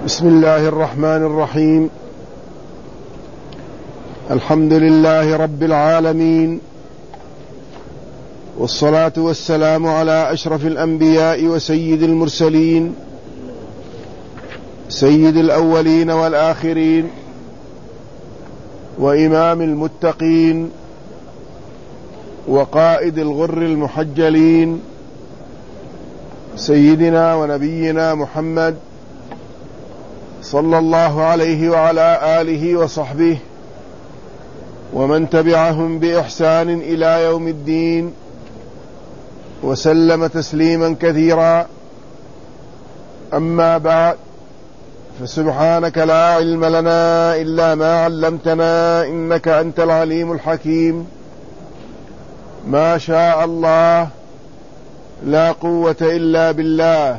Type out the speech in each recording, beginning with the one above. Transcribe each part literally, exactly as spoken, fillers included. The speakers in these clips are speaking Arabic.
بسم الله الرحمن الرحيم. الحمد لله رب العالمين، والصلاة والسلام على أشرف الأنبياء وسيد المرسلين، سيد الأولين والآخرين، وإمام المتقين، وقائد الغر المحجلين، سيدنا ونبينا محمد صلى الله عليه وعلى آله وصحبه ومن تبعهم بإحسان إلى يوم الدين، وسلم تسليما كثيرا. أما بعد، فسبحانك لا علم لنا إلا ما علمتنا إنك أنت العليم الحكيم. ما شاء الله، لا قوة إلا بالله.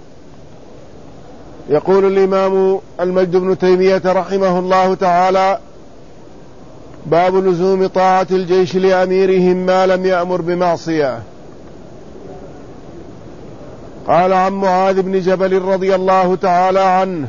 يقول الإمام المجد بن تيمية رحمه الله تعالى: باب لزوم طاعة الجيش لأميرهم ما لم يأمر بمعصية. قال عن معاذ بن جبل رضي الله تعالى عنه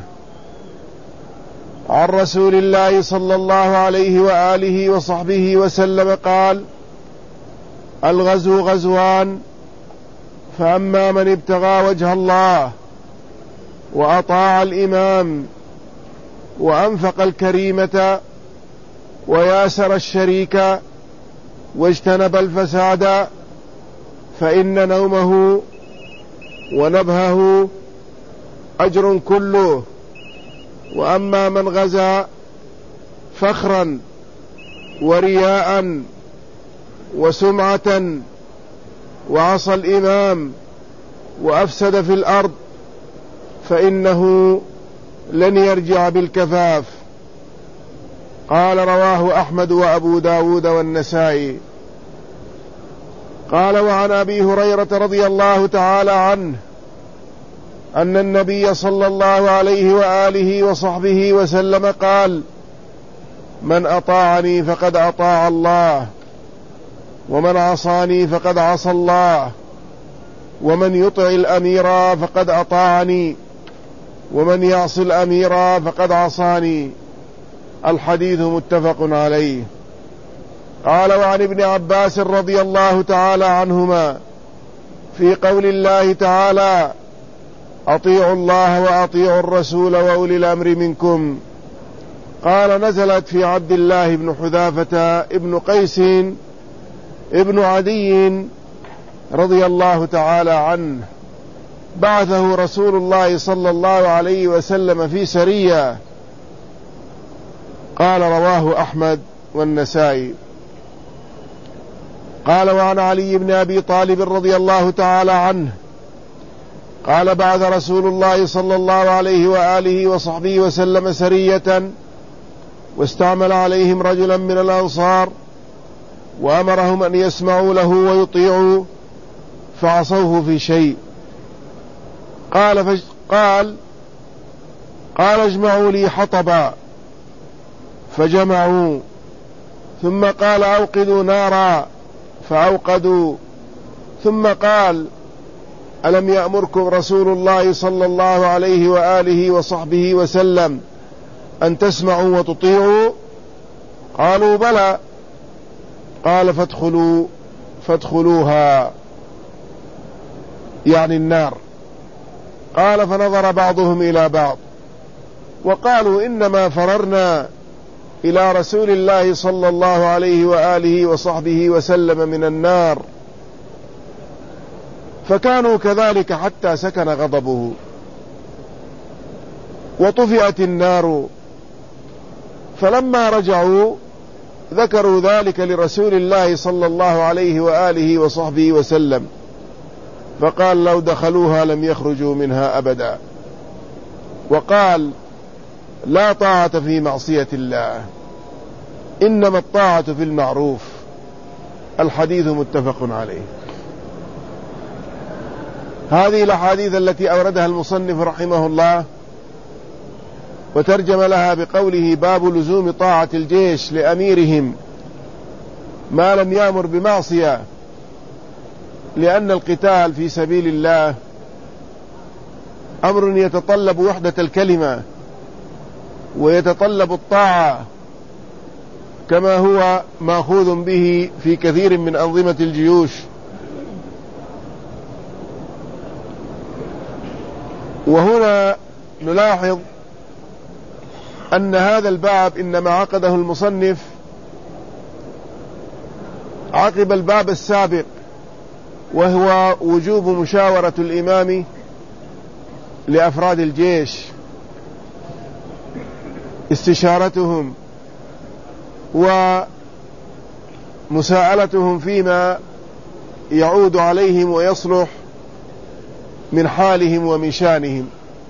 عن رسول الله صلى الله عليه وآله وصحبه وسلم قال: الغزو غزوان، فأما من ابتغى وجه الله وأطاع الإمام وأنفق الكريمة وياسر الشريك واجتنب الفساد فإن نومه ونبهه أجر كله. وأما من غزا فخرا ورياء وسمعة وعصى الإمام وأفسد في الأرض فإنه لن يرجع بالكفاف. قال: رواه أحمد وأبو داود والنسائي. قال: وعن أبي هريرة رضي الله تعالى عنه أن النبي صلى الله عليه وآله وصحبه وسلم قال: من أطاعني فقد أطاع الله، ومن عصاني فقد عصى الله، ومن يطع الأمير فقد أطاعني، ومن يعص الأمير فقد عصاني. الحديث متفق عليه. قال: وعن ابن عباس رضي الله تعالى عنهما في قول الله تعالى: أطيعوا الله وأطيعوا الرسول وأولي الأمر منكم، قال: نزلت في عبد الله بن حذافة ابن قيس ابن عدي رضي الله تعالى عنه، بعثه رسول الله صلى الله عليه وسلم في سرية. قال: رواه أحمد والنسائي. قال: وعن علي بن أبي طالب رضي الله تعالى عنه قال: بعث رسول الله صلى الله عليه وآله وصحبه وسلم سرية، واستعمل عليهم رجلا من الأنصار وأمرهم أن يسمعوا له ويطيعوا، فعصوه في شيء. قال فج... قال قال اجمعوا لي حطبا، فجمعوا، ثم قال: أوقدوا نارا، فأوقدوا، ثم قال: ألم يأمركم رسول الله صلى الله عليه وآله وصحبه وسلم أن تسمعوا وتطيعوا؟ قالوا: بلى. قال: فادخلوا فادخلوها، يعني النار. قال: فنظر بعضهم إلى بعض وقالوا: إنما فررنا إلى رسول الله صلى الله عليه وآله وصحبه وسلم من النار. فكانوا كذلك حتى سكن غضبه وطفئت النار. فلما رجعوا ذكروا ذلك لرسول الله صلى الله عليه وآله وصحبه وسلم، فقال: لو دخلوها لم يخرجوا منها أبدا. وقال: لا طاعة في معصية الله، إنما الطاعة في المعروف. الحديث متفق عليه. هذه الأحاديث التي أوردها المصنف رحمه الله وترجم لها بقوله: باب لزوم طاعة الجيش لأميرهم ما لم يأمر بمعصية، لأن القتال في سبيل الله أمر يتطلب وحدة الكلمة ويتطلب الطاعة، كما هو مأخوذ به في كثير من أنظمة الجيوش. وهنا نلاحظ أن هذا الباب إنما عقده المصنف عقب الباب السابق، وهو وجوب مشاورة الإمام لأفراد الجيش، استشارتهم ومساءلتهم فيما يعود عليهم ويصلح من حالهم ومن شانهم.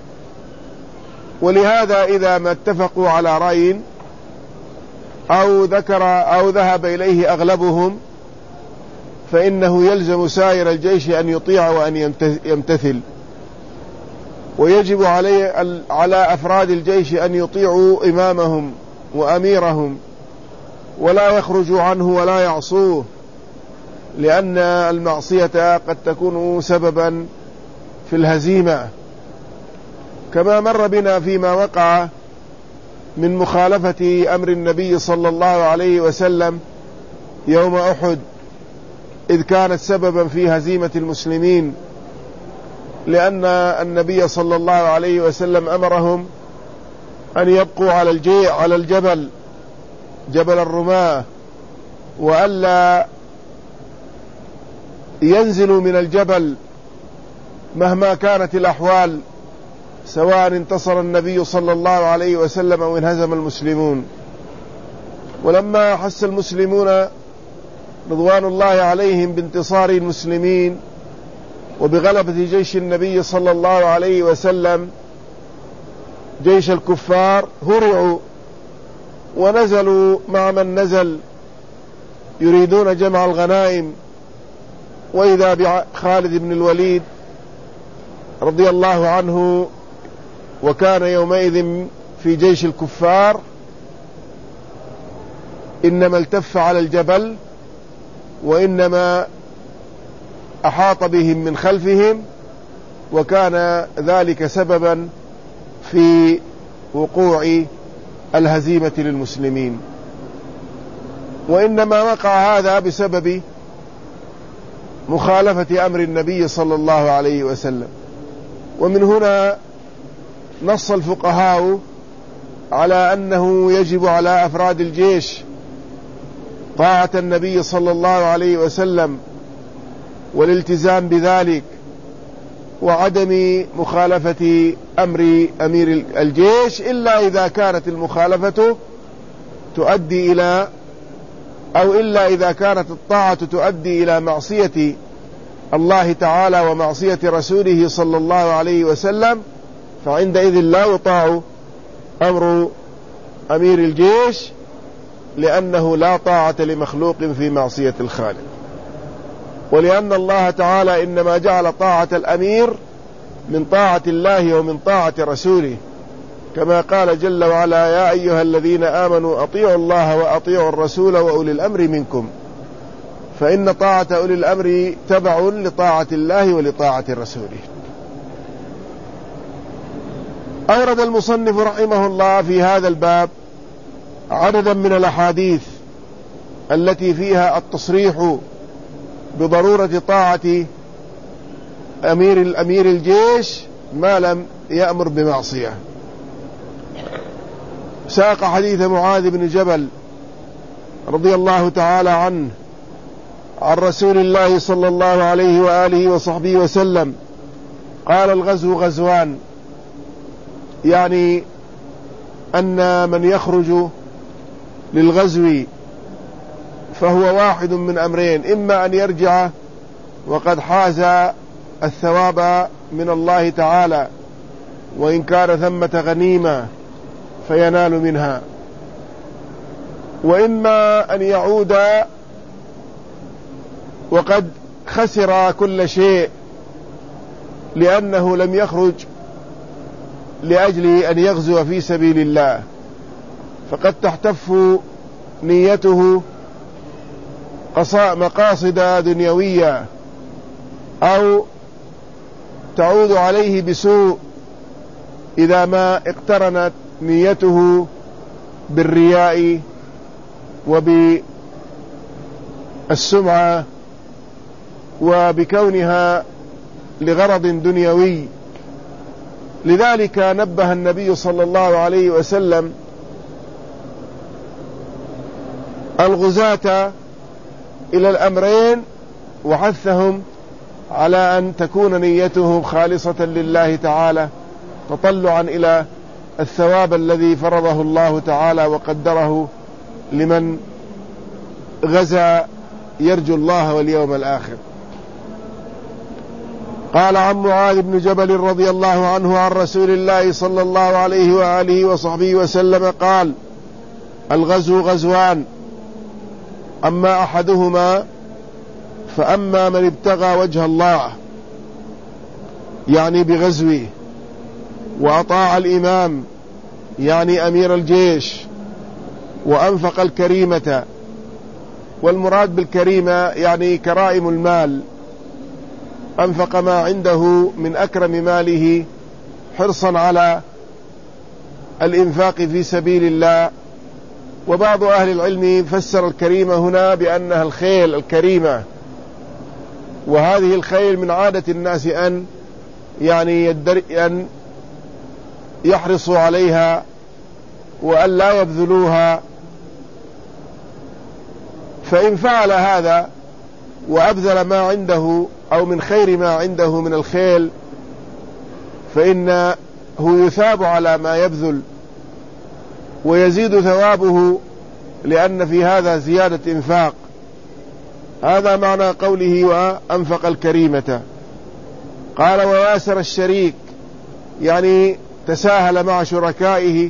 ولهذا إذا ما اتفقوا على رأي أو ذكر أو ذهب إليه أغلبهم، فإنه يلزم سائر الجيش أن يطيع وأن يمتثل، ويجب عليه على أفراد الجيش أن يطيعوا إمامهم وأميرهم ولا يخرجوا عنه ولا يعصوه، لأن المعصية قد تكون سببا في الهزيمة، كما مر بنا فيما وقع من مخالفة أمر النبي صلى الله عليه وسلم يوم أحد، إذ كانت سببا في هزيمة المسلمين، لأن النبي صلى الله عليه وسلم أمرهم أن يبقوا على الجي على الجبل جبل الرماة، وألا ينزلوا من الجبل مهما كانت الأحوال، سواء انتصر النبي صلى الله عليه وسلم أو انهزم المسلمون. ولما حس المسلمون رضوان الله عليهم بانتصار المسلمين وبغلبة جيش النبي صلى الله عليه وسلم جيش الكفار، هرعوا ونزلوا مع من نزل يريدون جمع الغنائم، وإذا بخالد بن الوليد رضي الله عنه وكان يومئذ في جيش الكفار، إنما التف على الجبل وإنما أحاط بهم من خلفهم، وكان ذلك سببا في وقوع الهزيمة للمسلمين. وإنما وقع هذا بسبب مخالفة أمر النبي صلى الله عليه وسلم. ومن هنا نص الفقهاء على أنه يجب على أفراد الجيش طاعة النبي صلى الله عليه وسلم والالتزام بذلك، وعدم مخالفة أمر أمير الجيش إلا إذا كانت المخالفة تؤدي إلى أو إلا إذا كانت الطاعة تؤدي إلى معصية الله تعالى ومعصية رسوله صلى الله عليه وسلم، فعندئذ لا يطاع أمر أمير الجيش، لأنه لا طاعة لمخلوق في معصية الخالق. ولأن الله تعالى إنما جعل طاعة الأمير من طاعة الله ومن طاعة رسوله، كما قال جل وعلا: يا أيها الذين آمنوا أطيعوا الله وأطيعوا الرسول وأولي الأمر منكم، فإن طاعة أولي الأمر تبع لطاعة الله ولطاعة رسوله. أورد المصنف رحمه الله في هذا الباب عددا من الأحاديث التي فيها التصريح بضرورة طاعة أمير الأمير الجيش ما لم يأمر بمعصية. ساق حديث معاذ بن جبل رضي الله تعالى عنه عن رسول الله صلى الله عليه وآله وصحبه وسلم قال: الغزو غزوان، يعني أن من يخرج للغزو فهو واحد من أمرين: إما أن يرجع وقد حاز الثواب من الله تعالى، وإن كان ثمة غنيمة فينال منها، وإما أن يعود وقد خسر كل شيء، لأنه لم يخرج لأجل أن يغزو في سبيل الله، فقد تحتف نيته مقاصد دنيوية أو تعود عليه بسوء إذا ما اقترنت نيته بالرياء وبالسمعة وبكونها لغرض دنيوي. لذلك نبه النبي صلى الله عليه وسلم الغزاة إلى الأمرين، وحثهم على أن تكون نيتهم خالصة لله تعالى تطلعا إلى الثواب الذي فرضه الله تعالى وقدره لمن غزا يرجو الله واليوم الآخر. قال عن معاذ بن جبل رضي الله عنه عن رسول الله صلى الله عليه وآله وصحبه وسلم قال: الغزو غزوان، أما أحدهما فأما من ابتغى وجه الله يعني بغزوه، وأطاع الإمام يعني أمير الجيش، وأنفق الكريمة، والمراد بالكريمة يعني كرائم المال، أنفق ما عنده من أكرم ماله حرصا على الإنفاق في سبيل الله. وبعض أهل العلم فسر الكريمة هنا بأنها الخيل الكريمة، وهذه الخيل من عادة الناس أن يعني يدر أن يحرصوا عليها وأن لا يبذلوها، فإن فعل هذا وأبذل ما عنده أو من خير ما عنده من الخيل فإنه يثاب على ما يبذل ويزيد ثوابه، لأن في هذا زيادة إنفاق. هذا معنى قوله وأنفق الكريمة. قال: وياسر الشريك، يعني تساهل مع شركائه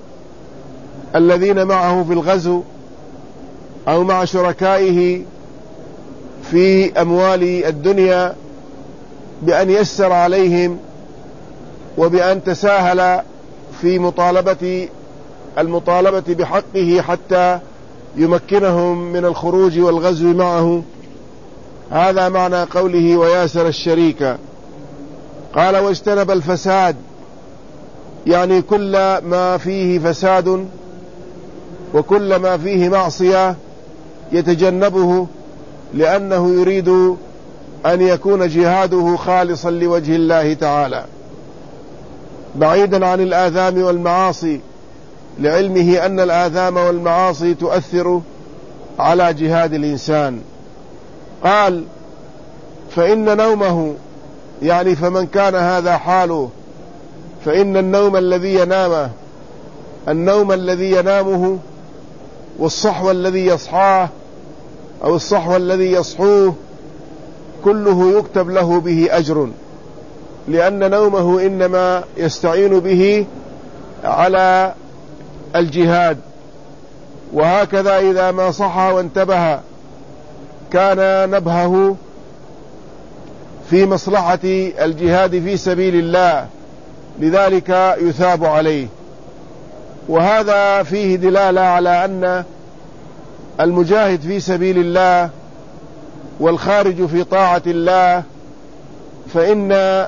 الذين معه في الغزو أو مع شركائه في أموال الدنيا بأن يسر عليهم وبأن تساهل في مطالبة المطالبة بحقه حتى يمكنهم من الخروج والغزو معه. هذا معنى قوله وياسر الشريك. قال: واجتنب الفساد، يعني كل ما فيه فساد وكل ما فيه معصية يتجنبه، لأنه يريد أن يكون جهاده خالصا لوجه الله تعالى بعيدا عن الآثام والمعاصي، لعلمه أن الآثام والمعاصي تؤثر على جهاد الإنسان. قال: فإن نومه، يعني فمن كان هذا حاله، فإن النوم الذي ينامه النوم الذي ينامه والصحو الذي يصحاه أو الصحو الذي يصحوه كله يكتب له به أجر، لأن نومه إنما يستعين به على الجهاد. وهكذا إذا ما صحى وانتبه كان نبهه في مصلحة الجهاد في سبيل الله، لذلك يثاب عليه. وهذا فيه دلالة على أن المجاهد في سبيل الله والخارج في طاعة الله فإن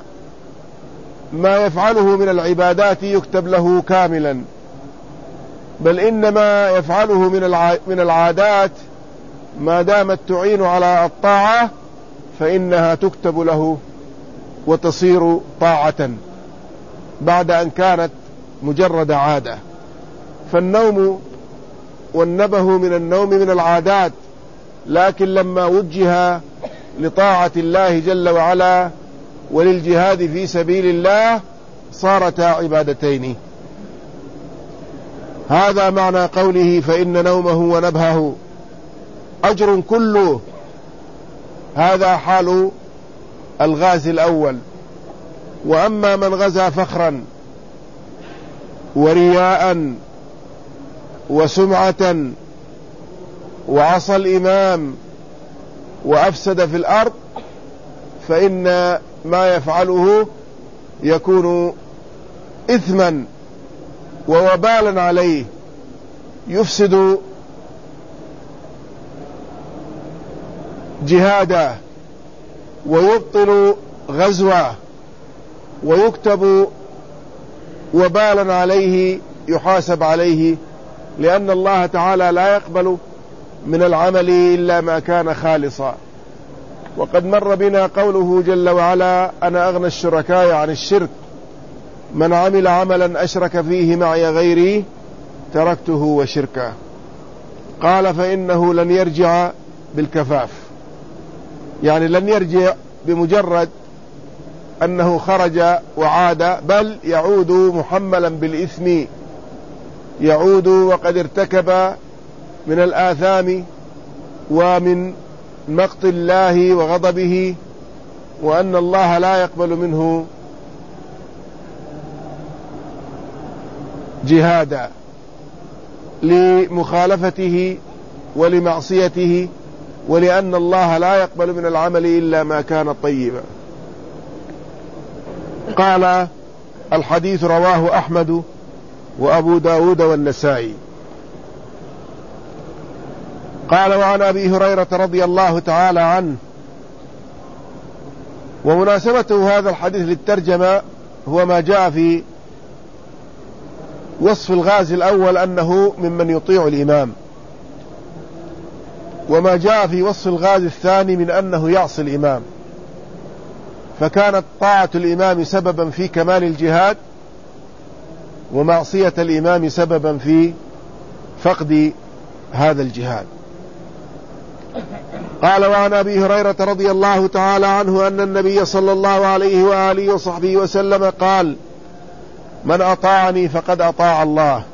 ما يفعله من العبادات يكتب له كاملا، بل إنما يفعله من العادات ما دامت تعين على الطاعة فإنها تكتب له وتصير طاعة بعد أن كانت مجرد عادة. فالنوم والنبه من النوم من العادات، لكن لما وجه لطاعة الله جل وعلا وللجهاد في سبيل الله صارتا عبادتين. هذا معنى قوله فإن نومه ونبهه أجر كله. هذا حال الغازي الأول. وأما من غزا فخرا ورياء وسمعة وعصى الإمام وأفسد في الأرض فإن ما يفعله يكون إثما ووبالا عليه، يفسد جهاده ويبطل غزوه ويكتب وبالا عليه يحاسب عليه، لأن الله تعالى لا يقبل من العمل إلا ما كان خالصا. وقد مر بنا قوله جل وعلا: أنا أغنى الشركاء عن الشرك، من عمل عملا أشرك فيه معي غيري تركته وشركه. قال: فإنه لن يرجع بالكفاف، يعني لن يرجع بمجرد أنه خرج وعاد، بل يعود محملا بالإثم، يعود وقد ارتكب من الآثام ومن مقت الله وغضبه، وأن الله لا يقبل منه جهادا لمخالفته ولمعصيته، ولأن الله لا يقبل من العمل إلا ما كان طيبا. قال: الحديث رواه أحمد وأبو داود والنسائي. قال: وعن أبي هريرة رضي الله تعالى عنه. ومناسبته هذا الحديث للترجمة هو ما جاء في وصف الغازي الأول أنه ممن يطيع الإمام، وما جاء في وصف الغازي الثاني من أنه يعصي الإمام، فكانت طاعة الإمام سببا في كمال الجهاد، ومعصية الإمام سببا في فقد هذا الجهاد. قال: وعن أبي هريرة رضي الله تعالى عنه أن النبي صلى الله عليه وآله وصحبه وسلم قال: من أطاعني فقد أطاع الله،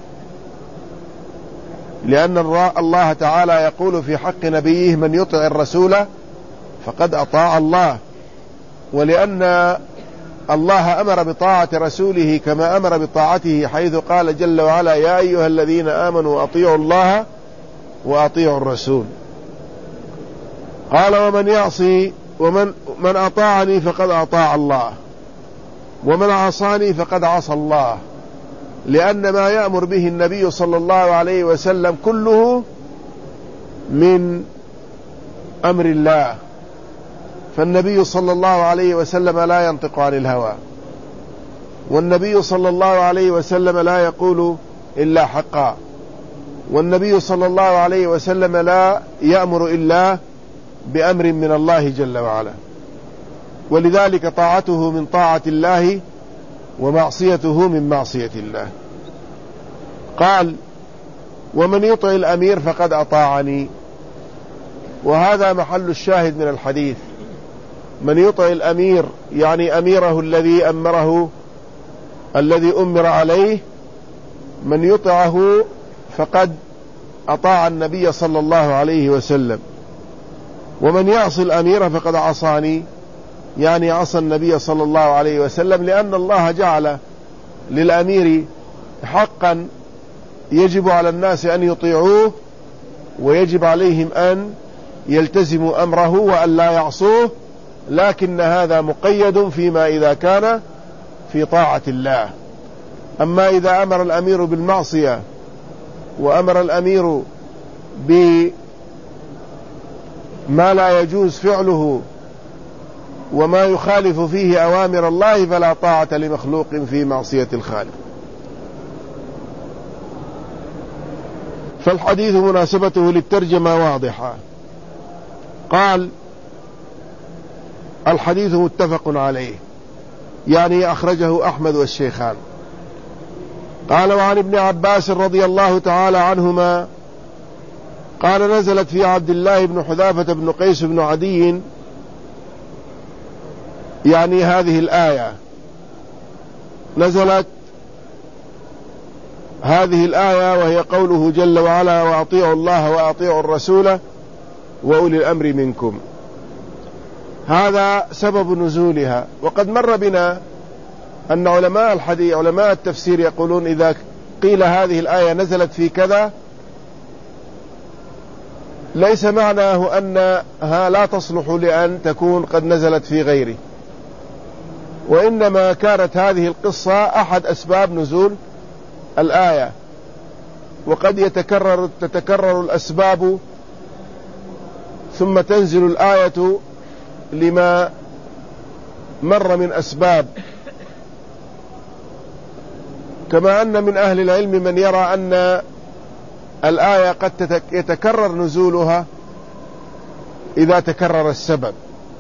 لأن الله تعالى يقول في حق نبيه: من يطع الرسول فقد أطاع الله، ولأن الله أمر بطاعة رسوله كما أمر بطاعته، حيث قال جل وعلا: يا أيها الذين آمنوا أطيعوا الله وأطيعوا الرسول. قال: ومن يعصي ومن من أطاعني فقد أطاع الله، ومن عصاني فقد عصى الله، لأن ما يأمر به النبي صلى الله عليه وسلم كله من أمر الله، فالنبي صلى الله عليه وسلم لا ينطق عن الهوى، والنبي صلى الله عليه وسلم لا يقول إلا حقا، والنبي صلى الله عليه وسلم لا يأمر إلا بأمر من الله جل وعلا، ولذلك طاعته من طاعة الله ومعصيته من معصية الله. قال: ومن يطع الأمير فقد أطاعني، وهذا محل الشاهد من الحديث. من يطع الأمير يعني أميره الذي أمره الذي أمر عليه، من يطعه فقد أطاع النبي صلى الله عليه وسلم. ومن يعصي الأمير فقد عصاني، يعني عصى النبي صلى الله عليه وسلم، لأن الله جعل للأمير حقا يجب على الناس أن يطيعوه، ويجب عليهم أن يلتزموا أمره وأن لا يعصوه، لكن هذا مقيد فيما إذا كان في طاعة الله. أما إذا أمر الأمير بالمعصية، وأمر الأمير بما لا يجوز فعله وما يخالف فيه أوامر الله، فلا طاعة لمخلوق في معصية الخالق. فالحديث مناسبته للترجمة واضحة. قال: الحديث متفق عليه، يعني أخرجه أحمد والشيخان. قال: وعن ابن عباس رضي الله تعالى عنهما قال: نزلت في عبد الله بن حذافة بن قيس بن عدي، يعني هذه الآية، نزلت هذه الآية وهي قوله جل وعلا: وأطيعوا الله وأطيعوا الرسول وأولي الأمر منكم. هذا سبب نزولها. وقد مر بنا أن علماء الحديث علماء التفسير يقولون إذا قيل هذه الآية نزلت في كذا، ليس معناه أنها لا تصلح لأن تكون قد نزلت في غيره، وإنما كانت هذه القصة أحد أسباب نزول الآية. وقد يتكرر تتكرر الأسباب ثم تنزل الآية لما مر من أسباب. كما أن من أهل العلم من يرى أن الآية قد يتكرر نزولها إذا تكرر السبب.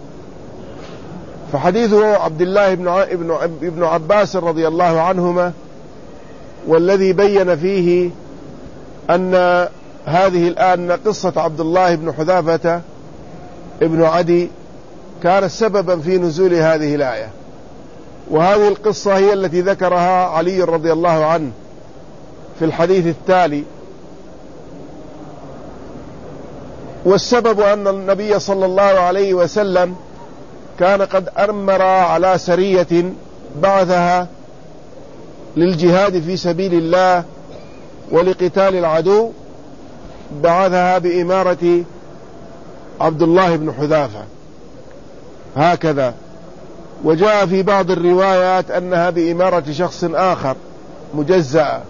فحديث عبد الله بن عباس رضي الله عنهما والذي بين فيه أن هذه الآن قصة عبد الله بن حذافة ابن عدي كانت سببا في نزول هذه الآية، وهذه القصة هي التي ذكرها علي رضي الله عنه في الحديث التالي. والسبب أن النبي صلى الله عليه وسلم كان قد أمر على سرية بعثها للجهاد في سبيل الله ولقتال العدو، بعثها بإمارة عبد الله بن حذافة هكذا. وجاء في بعض الروايات أنها بإمارة شخص آخر مجزأة.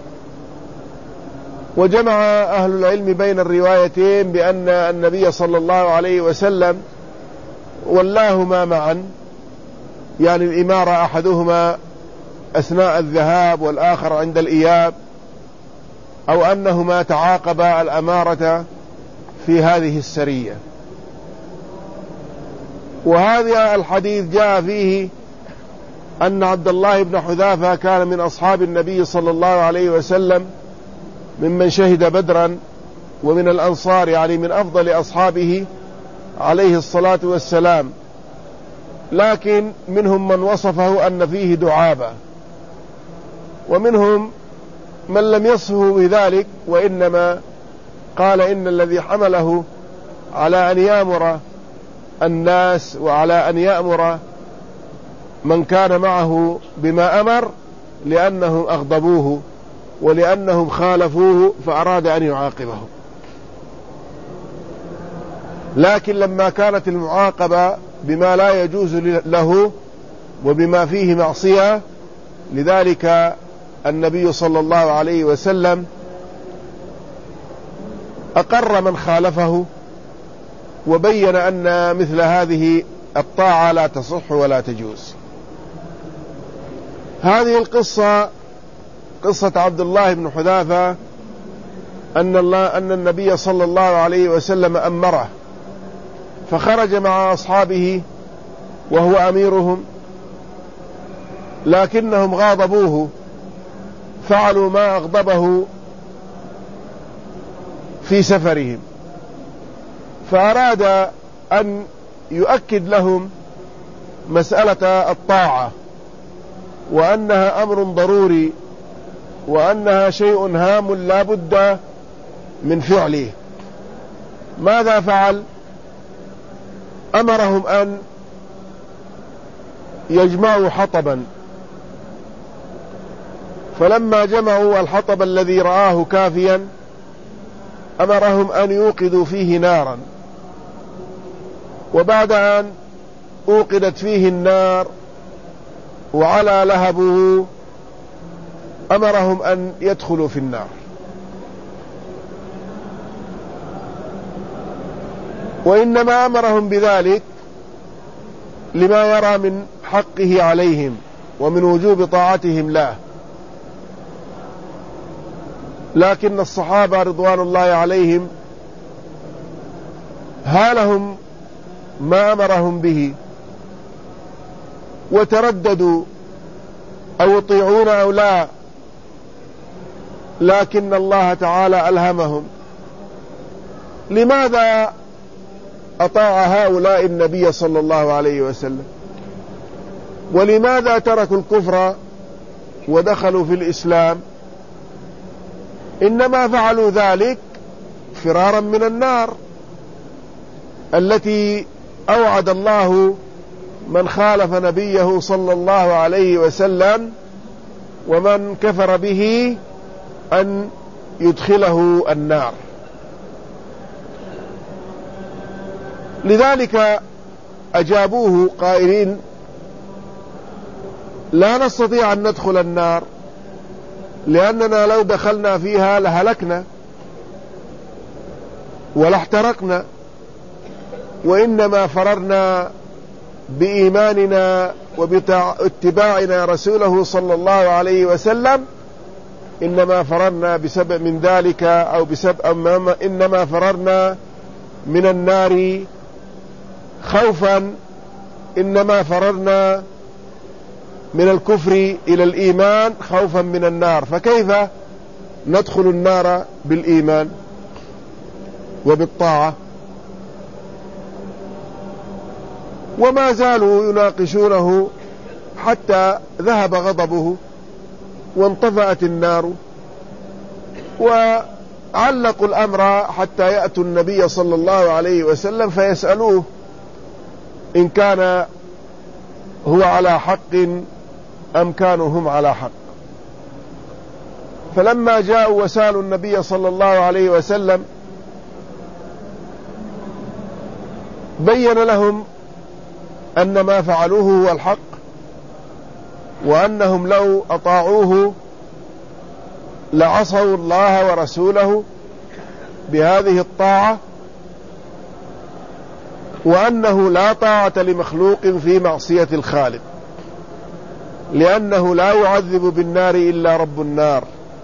وجمع أهل العلم بين الروايتين بأن النبي صلى الله عليه وسلم ولاهما معا، يعني الإمارة أحدهما أثناء الذهاب والآخر عند الإياب، أو أنهما تعاقبا الأمارة في هذه السرية. وهذا الحديث جاء فيه أن عبد الله بن حذافة كان من أصحاب النبي صلى الله عليه وسلم ممن شهد بدرا ومن الأنصار، يعني من أفضل أصحابه عليه الصلاة والسلام، لكن منهم من وصفه أن فيه دعابة، ومنهم من لم يصفه بذلك، وإنما قال إن الذي حمله على أن يأمر الناس وعلى أن يأمر من كان معه بما أمر لأنهم أغضبوه ولأنهم خالفوه فأراد أن يعاقبهم. لكن لما كانت المعاقبة بما لا يجوز له وبما فيه معصية، لذلك النبي صلى الله عليه وسلم أقر من خالفه وبين أن مثل هذه الطاعة لا تصح ولا تجوز. هذه القصة قصة عبد الله بن حذافة أن الله أن النبي صلى الله عليه وسلم أمره فخرج مع أصحابه وهو أميرهم، لكنهم غاضبوه، فعلوا ما أغضبه في سفرهم، فأراد أن يؤكد لهم مسألة الطاعة وأنها أمر ضروري وأنها شيء هام لا بد من فعله. ماذا فعل؟ أمرهم أن يجمعوا حطبا، فلما جمعوا الحطب الذي رآه كافيا أمرهم أن يوقدوا فيه نارا، وبعد أن أوقدت فيه النار وعلى لهبه أمرهم أن يدخلوا في النار. وإنما أمرهم بذلك لما يرى من حقه عليهم ومن وجوب طاعتهم له. لكن الصحابة رضوان الله عليهم هالهم ما أمرهم به وترددوا أو يطيعون أو لا، لكن الله تعالى ألهمهم. لماذا أطاع هؤلاء النبي صلى الله عليه وسلم؟ ولماذا تركوا الكفر ودخلوا في الإسلام؟ إنما فعلوا ذلك فرارا من النار التي أوعد الله من خالف نبيه صلى الله عليه وسلم ومن كفر به أن يدخله النار. لذلك أجابوه قائلين لا نستطيع أن ندخل النار لأننا لو دخلنا فيها لهلكنا ولا احترقنا، وإنما فررنا بإيماننا وباتباعنا رسوله صلى الله عليه وسلم، إنما فررنا بسبب من ذلك أو بسبب إنما فررنا من النار خوفا، إنما فررنا من الكفر إلى الإيمان خوفا من النار، فكيف ندخل النار بالإيمان وبالطاعة؟ وما زالوا يناقشونه حتى ذهب غضبه وانطفأت النار، وعلقوا الأمر حتى يأتوا النبي صلى الله عليه وسلم فيسألوه إن كان هو على حق أم كانوا هم على حق. فلما جاءوا وسألوا النبي صلى الله عليه وسلم بين لهم أن ما فعلوه هو الحق، وأنهم لو أطاعوه لعصوا الله ورسوله بهذه الطاعة، وأنه لا طاعة لمخلوق في معصية الخالق، لأنه لا يعذب بالنار إلا رب النار،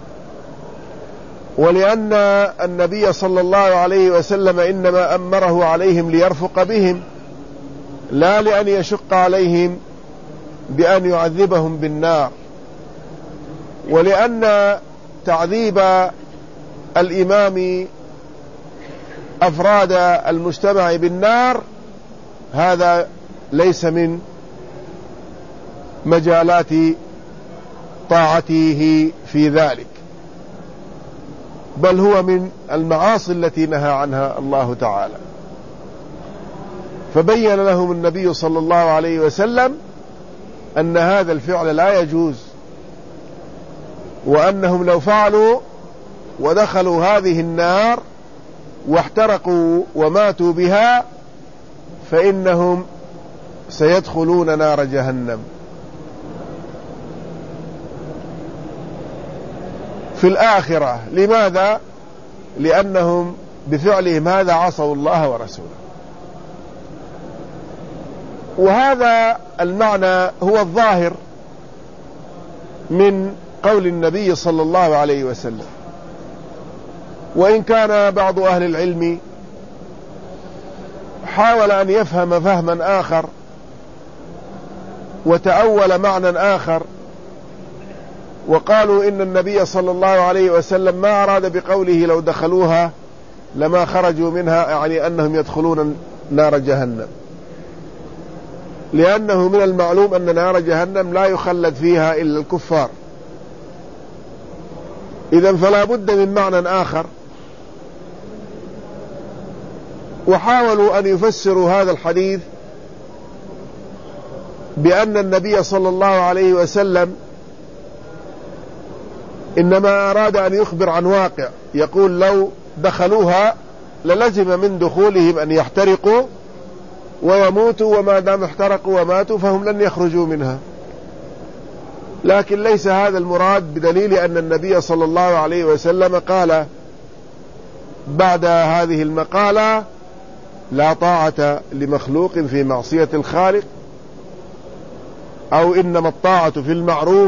ولأن النبي صلى الله عليه وسلم إنما أمره عليهم ليرفق بهم، لا لأن يشق عليهم بأن يعذبهم بالنار، ولأن تعذيب الإمام أفراد المجتمع بالنار هذا ليس من مجالات طاعته في ذلك، بل هو من المعاصي التي نهى عنها الله تعالى. فبين لهم النبي صلى الله عليه وسلم أن هذا الفعل لا يجوز، وأنهم لو فعلوا ودخلوا هذه النار واحترقوا وماتوا بها فإنهم سيدخلون نار جهنم. في الآخرة. لماذا؟ لأنهم بفعلهم هذا عصوا الله ورسوله. وهذا المعنى هو الظاهر من قول النبي صلى الله عليه وسلم، وإن كان بعض أهل العلم حاول أن يفهم فهما آخر وتأول معنى آخر، وقالوا إن النبي صلى الله عليه وسلم ما أراد بقوله لو دخلوها لما خرجوا منها، يعني أنهم يدخلون نار جهنم، لأنه من المعلوم أن نار جهنم لا يخلد فيها إلا الكفار. إذن فلا بد من معنى آخر. وحاولوا أن يفسروا هذا الحديث بأن النبي صلى الله عليه وسلم إنما أراد أن يخبر عن واقع، يقول لو دخلوها للزم من دخولهم أن يحترقوا ويموتوا، وما دام احترقوا وماتوا فهم لن يخرجوا منها. لكن ليس هذا المراد، بدليل أن النبي صلى الله عليه وسلم قال بعد هذه المقالة: لا طاعة لمخلوق في معصية الخالق، أو إنما الطاعة في المعروف،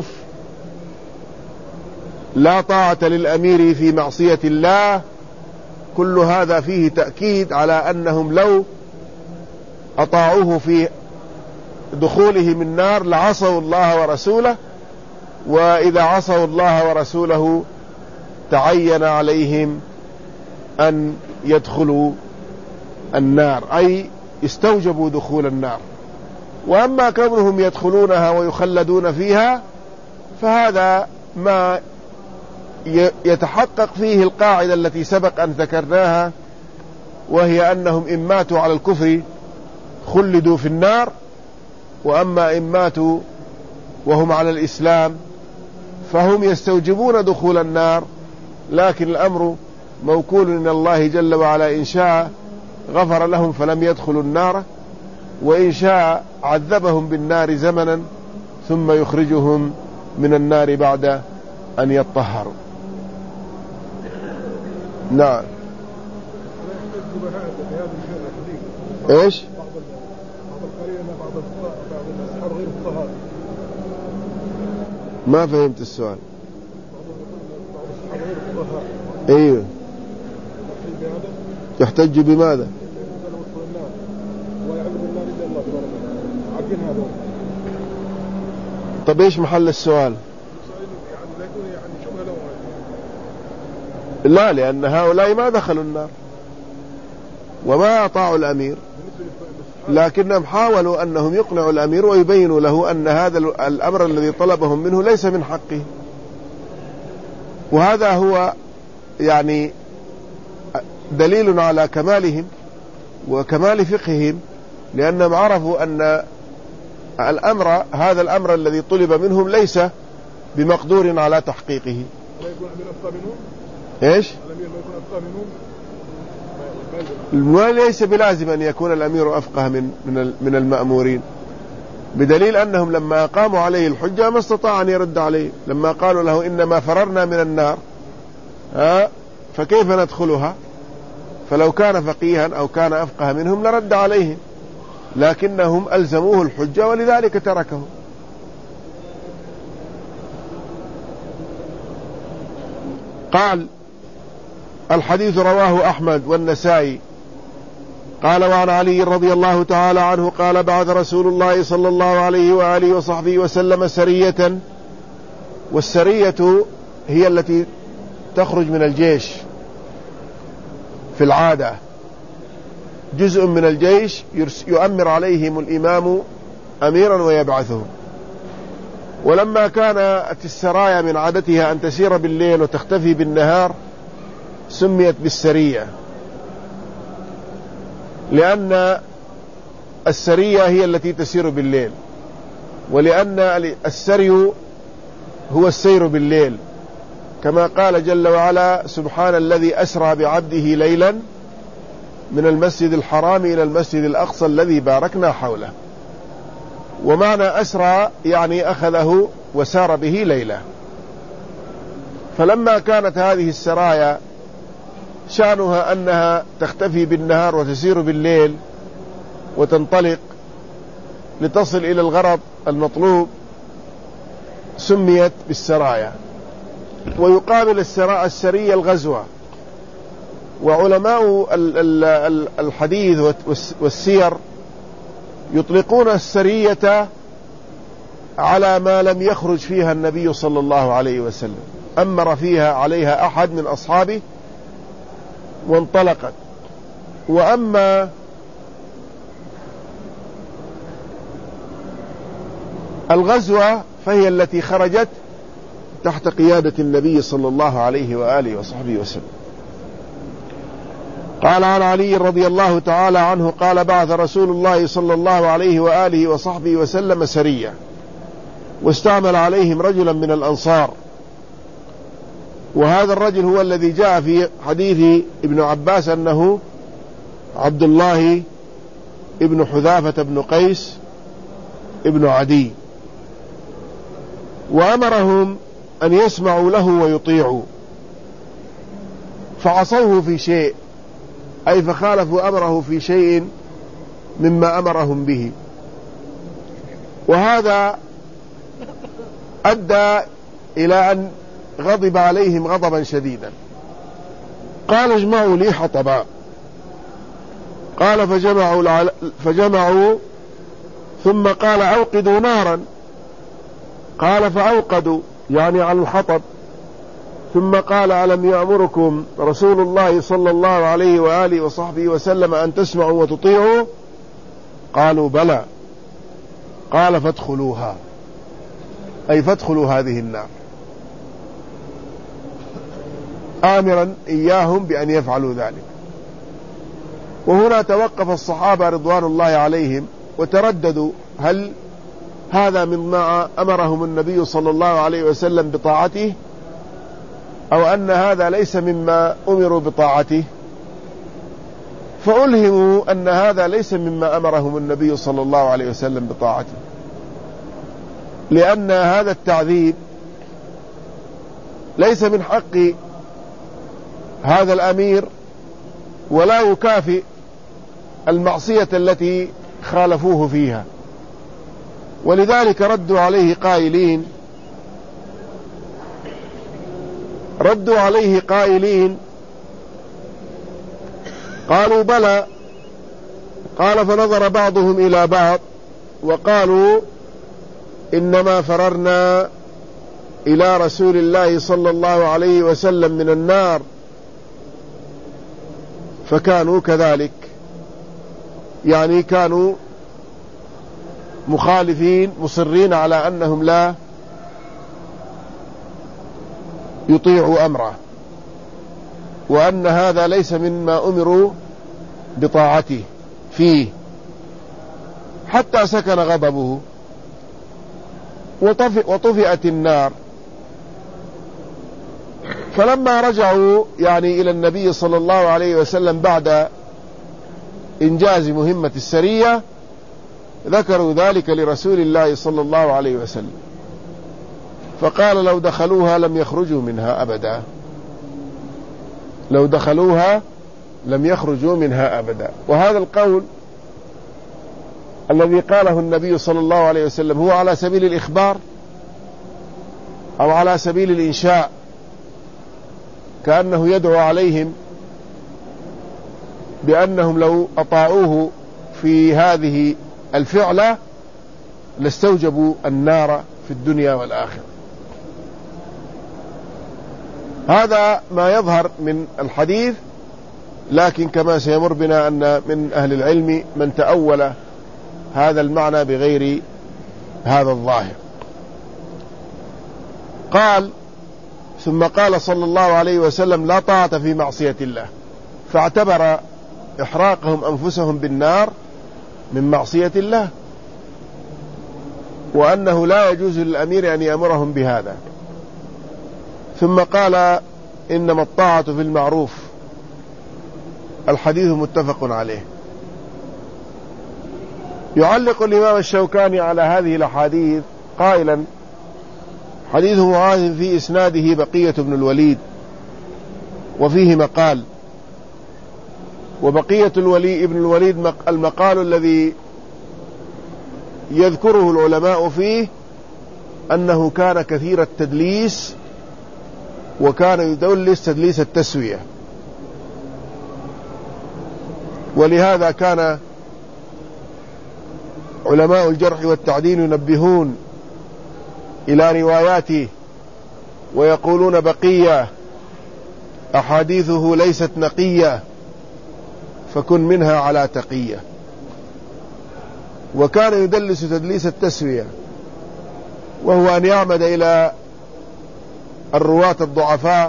لا طاعة للأمير في معصية الله. كل هذا فيه تأكيد على أنهم لو أطاعوه في دخولهم النار لعصوا الله ورسوله، وإذا عصوا الله ورسوله تعين عليهم أن يدخلوا النار، أي استوجبوا دخول النار. وأما كونهم يدخلونها ويخلدون فيها فهذا ما يتحقق فيه القاعدة التي سبق أن ذكرناها، وهي أنهم إن ماتوا على الكفر خلدوا في النار، وأما إن ماتوا وهم على الإسلام فهم يستوجبون دخول النار، لكن الأمر موكول من الله جل وعلا، إن شاء غفر لهم فلم يدخلوا النار، وإن شاء عذبهم بالنار زمنا ثم يخرجهم من النار بعد أن يطهروا. نعم. ايش؟ ما فهمت السؤال. ايوه يحتج بماذا؟ طب ايش محل السؤال؟ لا، لأن هؤلاء ما دخلوا النار وما أطاعوا الأمير، لكنهم حاولوا أنهم يقنعوا الأمير ويبينوا له أن هذا الأمر الذي طلبهم منه ليس من حقه. وهذا هو يعني دليل على كمالهم وكمال فقههم، لأنهم عرفوا أن الأمر هذا الأمر الذي طلب منهم ليس بمقدور على تحقيقه. ايش؟ ليس بلازم أن يكون الأمير أفقه من من من المأمورين، بدليل أنهم لما قاموا عليه الحجة ما استطاع أن يرد عليه. لما قالوا له إنما فررنا من النار ها فكيف ندخلها، فلو كان فقيها أو كان أفقه منهم لرد عليهم، لكنهم ألزموه الحجة ولذلك تركه. قال الحديث رواه أحمد والنسائي. قال وعن علي رضي الله تعالى عنه قال بعث رسول الله صلى الله عليه وآله وصحبه وسلم سرية، والسرية هي التي تخرج من الجيش في العادة، جزء من الجيش يؤمر عليهم الإمام أميرا ويبعثهم. ولما كانت السرايا من عادتها أن تسير بالليل وتختفي بالنهار سميت بالسرية، لأن السرية هي التي تسير بالليل، ولأن السري هو السير بالليل، كما قال جل وعلا سبحان الذي أسرى بعبده ليلا من المسجد الحرام إلى المسجد الأقصى الذي باركنا حوله. ومعنى أسرى يعني أخذه وسار به ليلة. فلما كانت هذه السرايا شأنها أنها تختفي بالنهار وتسير بالليل وتنطلق لتصل إلى الغرض المطلوب سميت بالسرايا. ويقابل السرية الغزوة. وعلماء الحديث والسير يطلقون السرية على ما لم يخرج فيها النبي صلى الله عليه وسلم، أمر فيها عليها أحد من أصحابه وانطلقت. وأما الغزوة فهي التي خرجت تحت قيادة النبي صلى الله عليه وآله وصحبه وسلم. قال عن علي رضي الله تعالى عنه قال بعث رسول الله صلى الله عليه وآله وصحبه وسلم سرية، واستعمل عليهم رجلا من الأنصار، وهذا الرجل هو الذي جاء في حديث ابن عباس أنه عبد الله ابن حذافة بن قيس ابن عدي. وأمرهم أن يسمعوا له ويطيعوا، فعصوه في شيء، أي فخالفوا أمره في شيء مما أمرهم به، وهذا أدى إلى أن غضب عليهم غضبا شديدا. قال اجمعوا لي حطبا، قال فجمعوا, فجمعوا ثم قال أوقدوا نارا، قال فأوقدوا يعني على الحطب، ثم قال ألم يأمركم رسول الله صلى الله عليه وآله وصحبه وسلم أن تسمعوا وتطيعوا؟ قالوا بلى. قال فادخلوها، أي فادخلوا هذه النار، آمرا إياهم بأن يفعلوا ذلك. وهنا توقف الصحابة رضوان الله عليهم وترددوا، هل هذا مما أمرهم النبي صلى الله عليه وسلم بطاعته، أو أن هذا ليس مما أمروا بطاعته؟ فألهموا أن هذا ليس مما أمرهم النبي صلى الله عليه وسلم بطاعته، لأن هذا التعذيب ليس من حق هذا الأمير، ولا يكافئ المعصية التي خالفوه فيها. ولذلك ردوا عليه قائلين ردوا عليه قائلين قالوا بلى. قال فنظر بعضهم إلى بعض وقالوا إنما فررنا إلى رسول الله صلى الله عليه وسلم من النار. فكانوا كذلك، يعني كانوا مخالفين مصرين على أنهم لا يطيعوا أمره، وأن هذا ليس مما أمروا بطاعته فيه، حتى سكن غضبه وطفئت النار. فلما رجعوا يعني إلى النبي صلى الله عليه وسلم بعد إنجاز مهمة السرية ذكروا ذلك لرسول الله صلى الله عليه وسلم، فقال لو دخلوها لم يخرجوا منها أبدا، لو دخلوها لم يخرجوا منها أبدا. وهذا القول الذي قاله النبي صلى الله عليه وسلم هو على سبيل الإخبار أو على سبيل الإنشاء، كأنه يدعو عليهم بأنهم لو أطاعوه في هذه الفعلة لاستوجبوا النار في الدنيا والآخرة. هذا ما يظهر من الحديث، لكن كما سيمر بنا أن من أهل العلم من تأول هذا المعنى بغير هذا الظاهر. قال ثم قال صلى الله عليه وسلم لا طاعة في معصية الله، فاعتبر إحراقهم أنفسهم بالنار من معصية الله، وأنه لا يجوز للأمير أن يأمرهم بهذا. ثم قال إنما الطاعة في المعروف. الحديث متفق عليه. يعلق الإمام الشوكاني على هذه الأحاديث قائلا حديث معاذ في إسناده بقية بن الوليد وفيه مقال، وبقية الوليد ابن الوليد المقال الذي يذكره العلماء فيه أنه كان كثير التدليس، وكان يدلس تدليس التسوية، ولهذا كان علماء الجرح والتعديل ينبهون إلى رواياته ويقولون بقية أحاديثه ليست نقية فكن منها على تقية. وكان يدلس تدليس التسوية، وهو أن يعمد إلى الرواة الضعفاء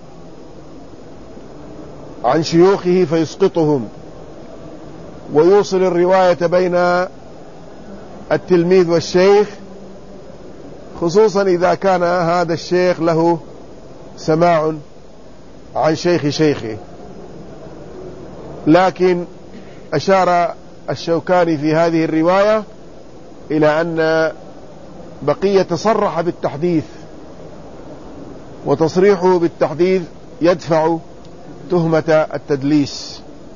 عن شيوخه فيسقطهم، ويوصل الرواية بين التلميذ والشيخ، خصوصا إذا كان هذا الشيخ له سماع عن شيخ شيخه. لكن أشار الشوكاني في هذه الرواية إلى أن بقية صرح بالتحديث، وتصريحه بالتحديث يدفع تهمة التدليس.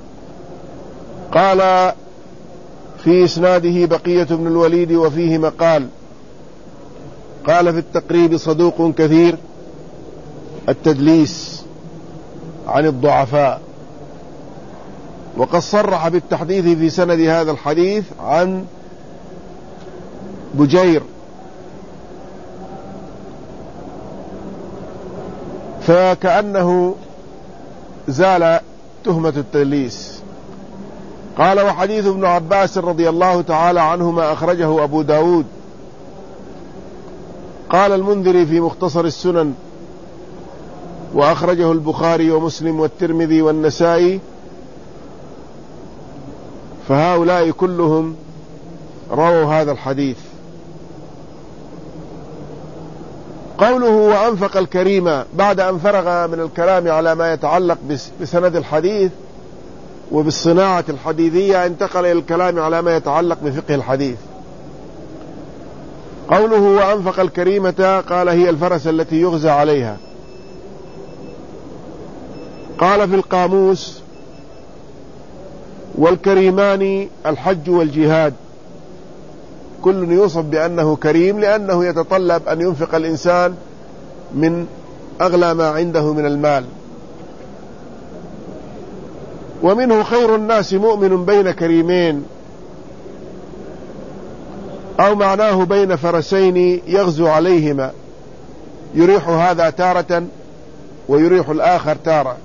قال في إسناده بقية بن الوليد وفيه مقال. قال في التقريب صدوق كثير التدليس عن الضعفاء، وقد صرح بالتحديث في سند هذا الحديث عن بجير، فكأنه زال تهمة التدليس. قال وحديث ابن عباس رضي الله تعالى عنهما أخرجه أبو داود. قال المنذري في مختصر السنن وأخرجه البخاري ومسلم والترمذي والنسائي، فهؤلاء كلهم رووا هذا الحديث. قوله وأنفق الكريم بعد أن فرغ من الكلام على ما يتعلق بسند الحديث وبالصناعة الحديثية، انتقل إلى الكلام على ما يتعلق بفقه الحديث. قوله وأنفق الكريمة قال هي الفرس التي يغزى عليها. قال في القاموس والكريمان الحج والجهاد، كل يوصف بأنه كريم لأنه يتطلب أن ينفق الإنسان من أغلى ما عنده من المال. ومنه خير الناس مؤمن بين كريمين، أو معناه بين فرسين يغزو عليهما، يريح هذا تارة ويريح الآخر تارة،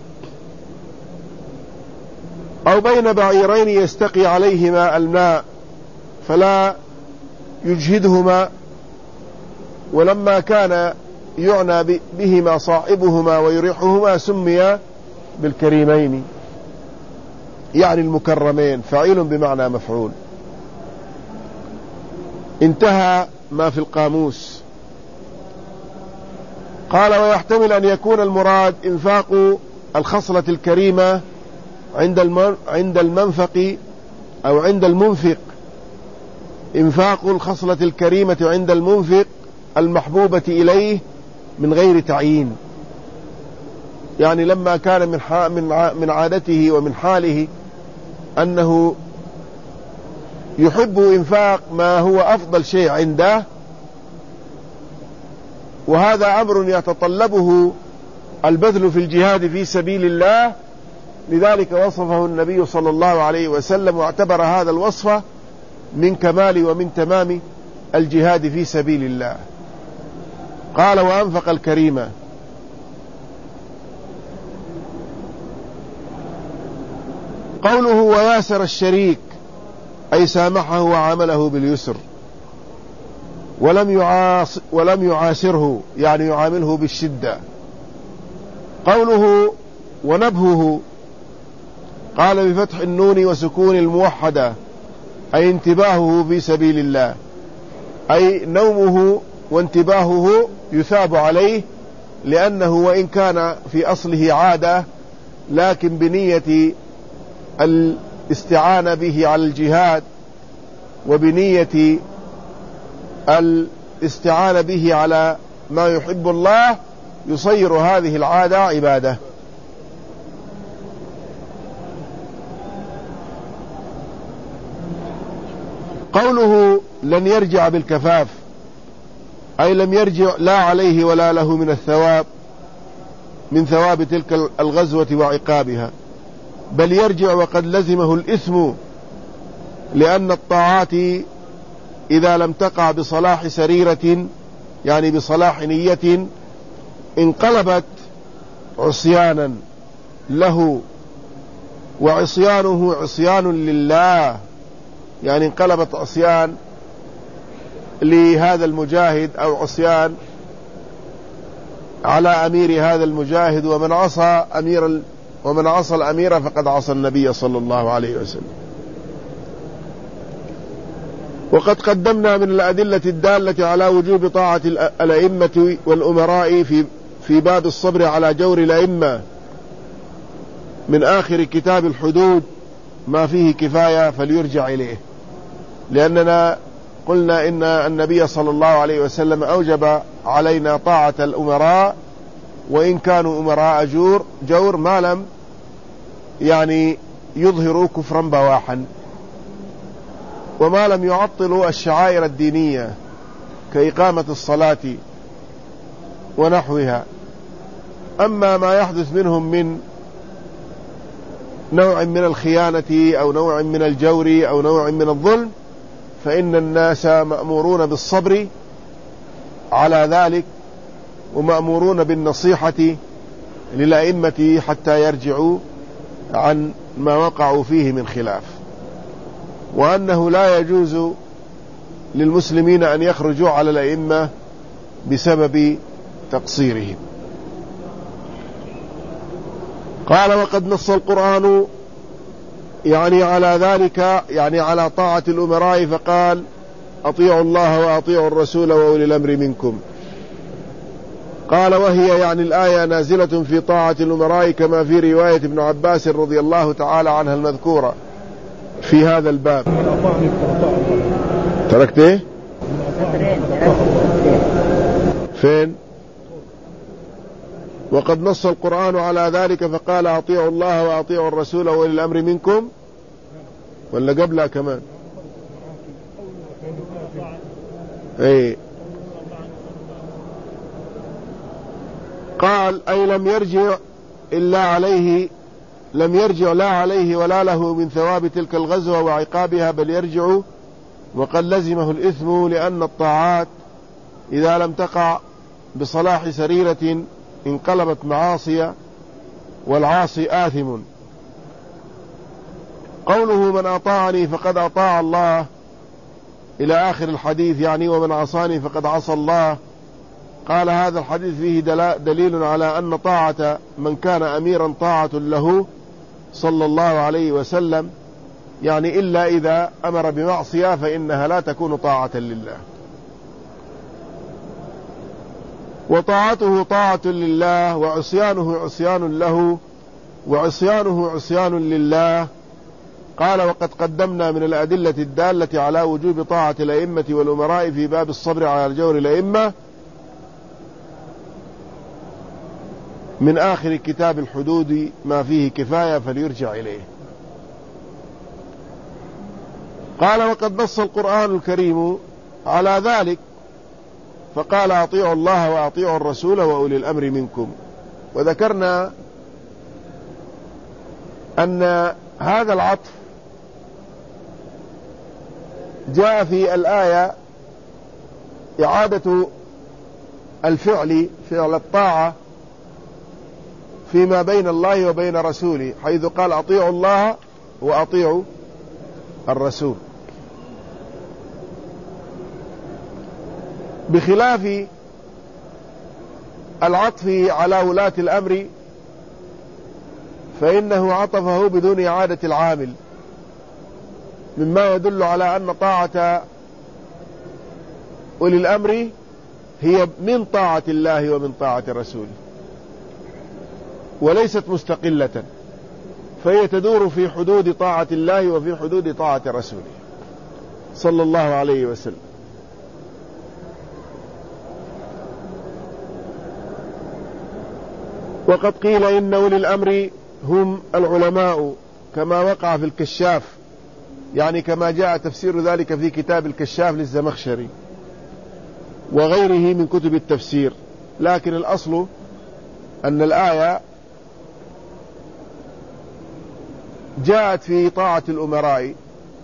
أو بين بعيرين يستقي عليهما الماء فلا يجهدهما، ولما كان يعنى بهما صاحبهما ويريحهما سمي بالكريمين، يعني المكرمين، فعيل بمعنى مفعول. انتهى ما في القاموس. قال: ويحتمل أن يكون المراد إنفاق الخصلة الكريمة عند المنفق أو عند المنفق، إنفاق الخصلة الكريمة عند المنفق المحبوبة إليه من غير تعيين، يعني لما كان من من عادته ومن حاله أنه يحب إنفاق ما هو أفضل شيء عنده، وهذا أمر يتطلبه البذل في الجهاد في سبيل الله، لذلك وصفه النبي صلى الله عليه وسلم واعتبر هذا الوصف من كمال ومن تمام الجهاد في سبيل الله. قال: وأنفق الكريمة. قوله: وياسر الشريك، أي سامحه وعامله باليسر، ولم يعاص ولم يعاسره، يعني يعامله بالشدة. قوله: ونبهه، قال بفتح النون وسكون الموحدة، أي انتباهه في سبيل الله، أي نومه وانتباهه يثاب عليه، لأنه وإن كان في أصله عادة لكن بنية الاستعانة به على الجهاد وبنية الاستعانة به على ما يحب الله يصير هذه العادة عبادة. قوله: لن يرجع بالكفاف، أي لم يرجع لا عليه ولا له من الثواب من ثواب تلك الغزوة وعقابها، بل يرجع وقد لزمه الإثم، لأن الطاعات إذا لم تقع بصلاح سريرة، يعني بصلاح نية، انقلبت عصيانا له، وعصيانه عصيان لله، يعني انقلبت عصيان لهذا المجاهد أو عصيان على أمير هذا المجاهد، ومن عصى أمير ومن عصى الأمير فقد عصى النبي صلى الله عليه وسلم. وقد قدمنا من الأدلة الدالة على وجوب طاعة الأئمة والأمراء في في باب الصبر على جور الأئمة من آخر كتاب الحدود ما فيه كفاية فليرجع إليه، لأننا قلنا إن النبي صلى الله عليه وسلم أوجب علينا طاعة الأمراء وإن كانوا أمراء جور, جور ما لم يعني يظهروا كفرا بواحا، وما لم يعطلوا الشعائر الدينية كإقامة الصلاة ونحوها. أما ما يحدث منهم من نوع من الخيانة أو نوع من الجور أو نوع من الظلم فإن الناس مأمورون بالصبر على ذلك، ومأمورون بالنصيحة للأئمة حتى يرجعوا عن ما وقعوا فيه من خلاف، وأنه لا يجوز للمسلمين أن يخرجوا على الأئمة بسبب تقصيرهم. قال: وقد نص القرآن يعني على ذلك، يعني على طاعة الأمراء، فقال: أطيعوا الله وأطيعوا الرسول وأولي الأمر منكم. قال: وهي يعني الآية نازلة في طاعة الأمراء كما في رواية ابن عباس رضي الله تعالى عنها المذكورة في هذا الباب. تركت ايه؟ فين؟ وقد نص القرآن على ذلك فقال: أطيعوا الله وأطيعوا الرسول وأولي الأمر منكم. ولا قبلها كمان؟ ايه. قال أي لم يرجع إلا عليه، لم يرجع لا عليه ولا له من ثواب تلك الغزوة وعقابها، بل يرجع وقد لزمه الإثم، لأن الطاعات إذا لم تقع بصلاح سريرة انقلبت معاصية، والعاصي آثم. قوله من أطاعني فقد أطاع الله إلى آخر الحديث، يعني ومن عصاني فقد عصى الله. قال هذا الحديث فيه دليل على أن طاعة من كان أميرا طاعة له صلى الله عليه وسلم، يعني إلا إذا أمر بمعصية فإنها لا تكون طاعة لله. وطاعته طاعة لله، وعصيانه عصيان له، وعصيانه عصيان لله. قال وقد قدمنا من الأدلة الدالة على وجوب طاعة الأئمة والأمراء في باب الصبر على جور الأئمة من آخر كتاب الحدود ما فيه كفاية فليرجع إليه. قال وقد نص القرآن الكريم على ذلك، فقال أطيعوا الله وأطيعوا الرسول وأولي الأمر منكم. وذكرنا أن هذا العطف جاء في الآية إعادة الفعل، فعل الطاعة فيما بين الله وبين رسوله، حيث قال أطيعوا الله وأطيعوا الرسول، بخلاف العطف على ولاة الأمر فإنه عطفه بدون إعادة العامل، مما يدل على أن طاعة أولي الأمر هي من طاعة الله ومن طاعة رسوله، وليست مستقلة، فهي تدور في حدود طاعة الله وفي حدود طاعة رسوله صلى الله عليه وسلم. وقد قيل إن أولي الأمر هم العلماء كما وقع في الكشاف، يعني كما جاء تفسير ذلك في كتاب الكشاف للزمخشري وغيره من كتب التفسير. لكن الأصل أن الآية جاءت في طاعة الأمراء،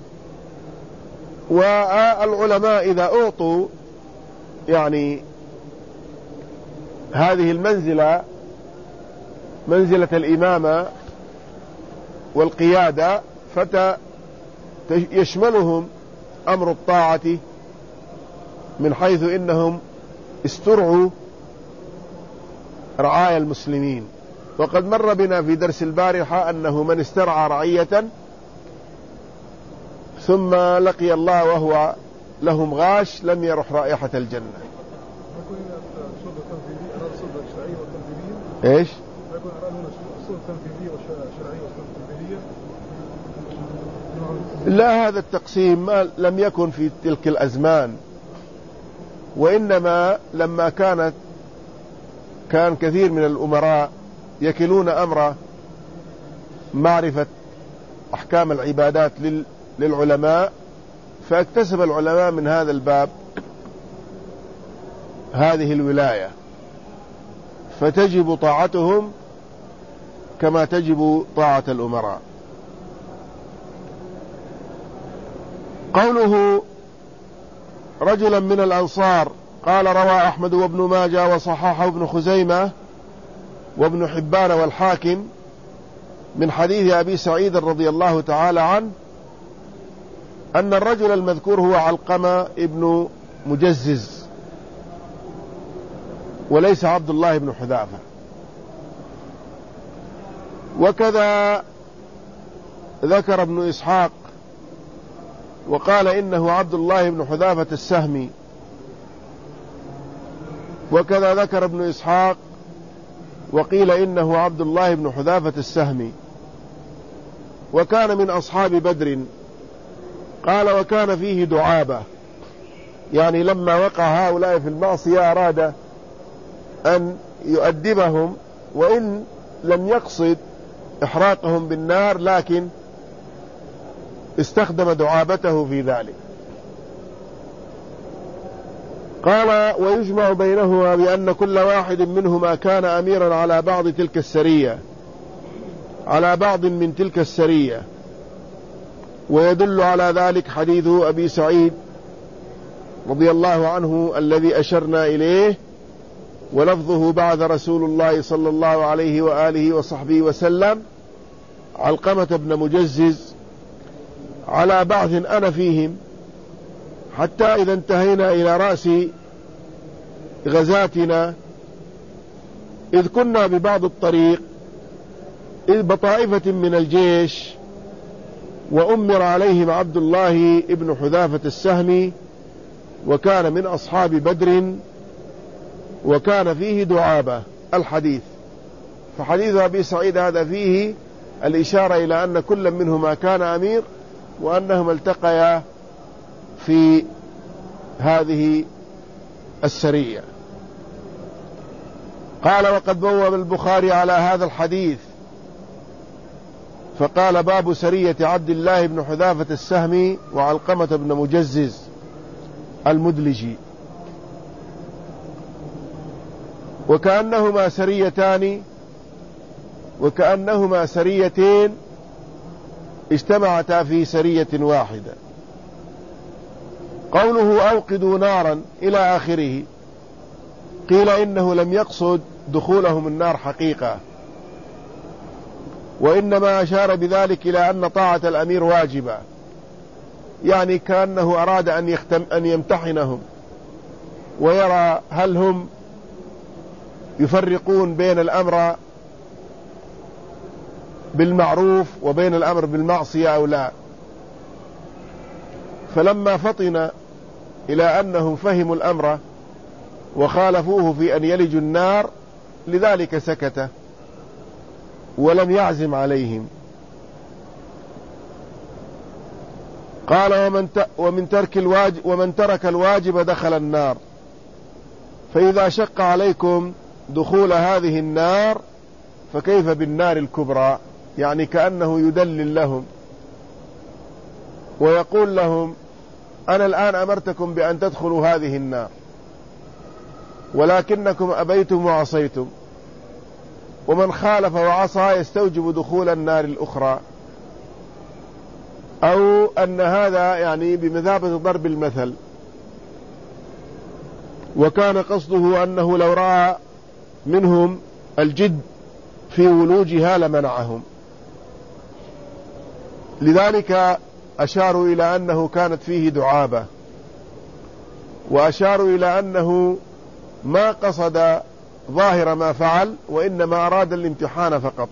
والعلماء إذا أعطوا يعني هذه المنزلة، منزلة الإمامة والقيادة، فيشملهم أمر الطاعة من حيث إنهم استرعوا رعايا المسلمين. وقد مر بنا في درس البارحة أنه من استرعى رعية ثم لقي الله وهو لهم غاش لم يرح رائحة الجنة. ايش؟ لا، هذا التقسيم ما لم يكن في تلك الأزمان، وإنما لما كانت كان كثير من الأمراء يكلون أمر معرفة أحكام العبادات للعلماء، فاكتسب العلماء من هذا الباب هذه الولاية، فتجب طاعتهم كما تجب طاعة الأمراء. قوله رجلا من الأنصار، قال روى أحمد وابن ماجه وصححه ابن خزيمة وابن حبان والحاكم من حديث أبي سعيد رضي الله تعالى عنه أن الرجل المذكور هو علقمة ابن مجزز وليس عبد الله بن حذافة. وكذا ذكر ابن إسحاق وقال إنه عبد الله بن حذافة السهمي، وكذا ذكر ابن إسحاق وقيل إنه عبد الله بن حذافة السهمي، وكان من أصحاب بدر. قال وكان فيه دعابة، يعني لما وقع هؤلاء في المعصية أراد أن يؤدبهم، وإن لم يقصد إحراقهم بالنار، لكن استخدم دعابته في ذلك. قال: ويجمع بينهما بأن كل واحد منهما كان أميرا على بعض تلك السرية على بعض من تلك السرية ويدل على ذلك حديث أبي سعيد رضي الله عنه الذي أشرنا إليه، ولفظه: بعث رسول الله صلى الله عليه وآله وصحبه وسلم علقمة بن مجزز على بعث أنا فيهم، حتى إذا انتهينا إلى رأس غزاتنا إذ كنا ببعض الطريق إذ بطائفة من الجيش وأمر عليهم عبد الله ابن حذافة السهمي، وكان من أصحاب بدر، وكان فيه دعابة. الحديث. فحديث أبي سعيد هذا فيه الإشارة إلى أن كل منهما كان أمير، وأنهما التقيا في هذه السرية. قال: وقد بوب البخاري على هذا الحديث فقال: باب سرية عبد الله بن حذافة السهمي وعلقمة بن مجزز المدلجي. وكأنهما سريتان وكأنهما سريتين اجتمعتا في سرية واحدة. قوله: أوقدوا نارا إلى آخره، قيل إنه لم يقصد دخولهم النار حقيقة، وإنما أشار بذلك إلى أن طاعة الأمير واجبة، يعني كأنه أراد أن, يختم أن يمتحنهم ويرى هل هم يفرقون بين الأمر بالمعروف وبين الأمر بالمعصية أو لا. فلما فطن إلى أنهم فهموا الأمر وخالفوه في أن يلجوا النار، لذلك سكت ولم يعزم عليهم. قال: ومن, ومن ترك الواجب ومن ترك الواجب دخل النار، فإذا شق عليكم دخول هذه النار فكيف بالنار الكبرى، يعني كأنه يدلل لهم ويقول لهم: أنا الآن أمرتكم بأن تدخلوا هذه النار، ولكنكم أبيتم وعصيتم، ومن خالف وعصى يستوجب دخول النار الأخرى. أو أن هذا يعني بمثابة ضرب المثل، وكان قصده أنه لو رأى منهم الجد في ولوجها لمنعهم. لذلك أشاروا إلى أنه كانت فيه دعابة، وأشاروا إلى أنه ما قصد ظاهر ما فعل، وإنما أراد الامتحان فقط.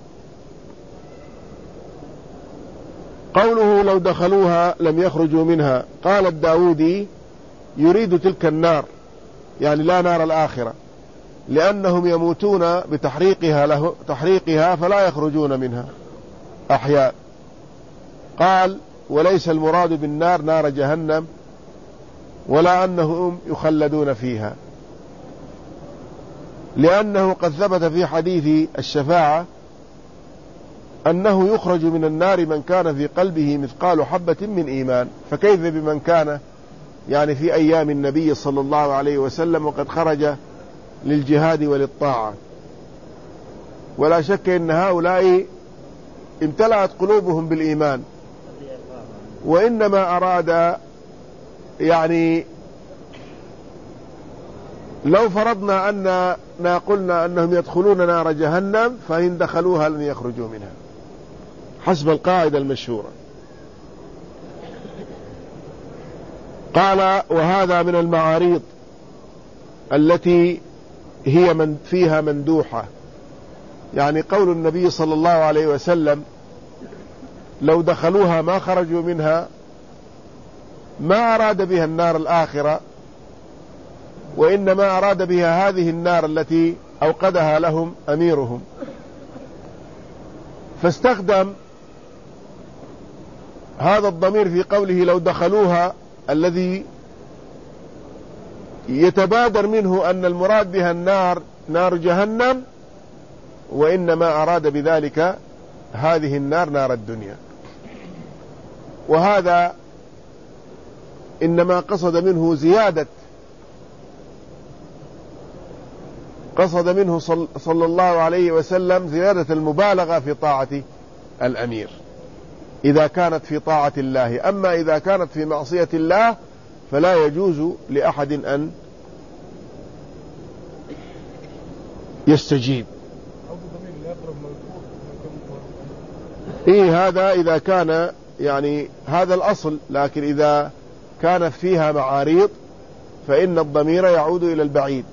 قوله: لو دخلوها لم يخرجوا منها، قال الداودي: يريد تلك النار، يعني لا نار الآخرة، لأنهم يموتون بتحريقها له تحريقها فلا يخرجون منها أحياء. قال: وليس المراد بالنار نار جهنم، ولا أنهم يخلدون فيها، لأنه قد ثبت في حديث الشفاعة أنه يخرج من النار من كان في قلبه مثقال حبة من إيمان، فكيف بمن كان يعني في أيام النبي صلى الله عليه وسلم وقد خرج للجهاد وللطاعة. ولا شك أن هؤلاء امتلأت قلوبهم بالإيمان، وإنما أراد يعني لو فرضنا أننا قلنا أنهم يدخلون نار جهنم فإن دخلوها لن يخرجوا منها، حسب القاعدة المشهورة. قال: وهذا من المعاريض التي هي من فيها مندوحة، يعني قول النبي صلى الله عليه وسلم: لو دخلوها ما خرجوا منها، ما أراد بها النار الآخرة، وإنما أراد بها هذه النار التي أوقدها لهم أميرهم. فاستخدم هذا الضمير في قوله لو دخلوها، الذي يتبادر منه أن المراد بها النار نار جهنم، وإنما أراد بذلك هذه النار نار الدنيا. وهذا إنما قصد منه زيادة قصد منه صلى الله عليه وسلم زيادة المبالغة في طاعة الأمير إذا كانت في طاعة الله. أما إذا كانت في معصية الله فلا يجوز لأحد أن يستجيب. إيه هذا إذا كان يعني هذا الأصل، لكن إذا كانت فيها معاريض فإن الضمير يعود إلى البعيد.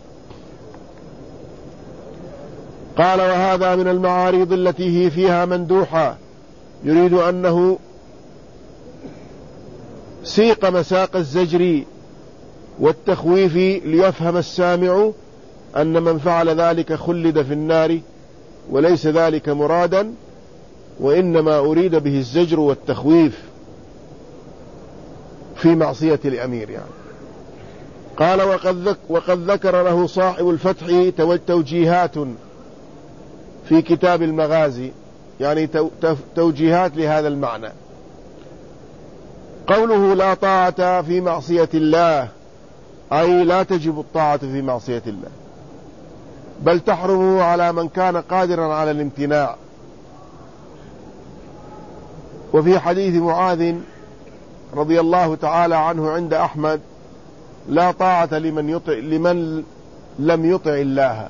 قال وهذا من المعاريض التي هي فيها مندوحة، يريد أنه سيق مساق الزجر والتخويف ليفهم السامع أن من فعل ذلك خلد في النار، وليس ذلك مرادا، وإنما أريد به الزجر والتخويف في معصية الأمير يعني. قال وقد, وقد ذكر له صاحب الفتح توجيهات في كتاب المغازي، يعني توجيهات لهذا المعنى. قوله لا طاعة في معصية الله، أي لا تجب الطاعة في معصية الله، بل تحرم على من كان قادرا على الامتناع. وفي حديث معاذ رضي الله تعالى عنه عند أحمد لا طاعة لمن, يطع لمن لم يطع الله.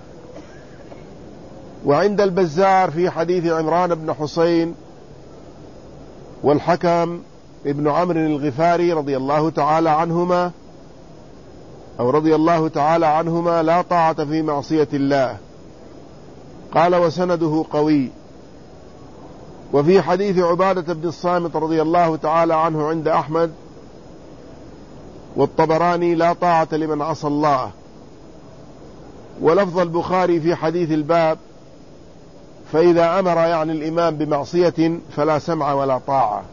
وعند البزار في حديث عمران بن حسين والحكم ابن عمرو الغفاري رضي الله تعالى عنهما أو رضي الله تعالى عنهما لا طاعة في معصية الله. قال وسنده قوي. وفي حديث عبادة بن الصامت رضي الله تعالى عنه عند أحمد والطبراني لا طاعة لمن عصى الله. ولفظ البخاري في حديث الباب فإذا أمر يعني الإمام بمعصية فلا سمع ولا طاعة.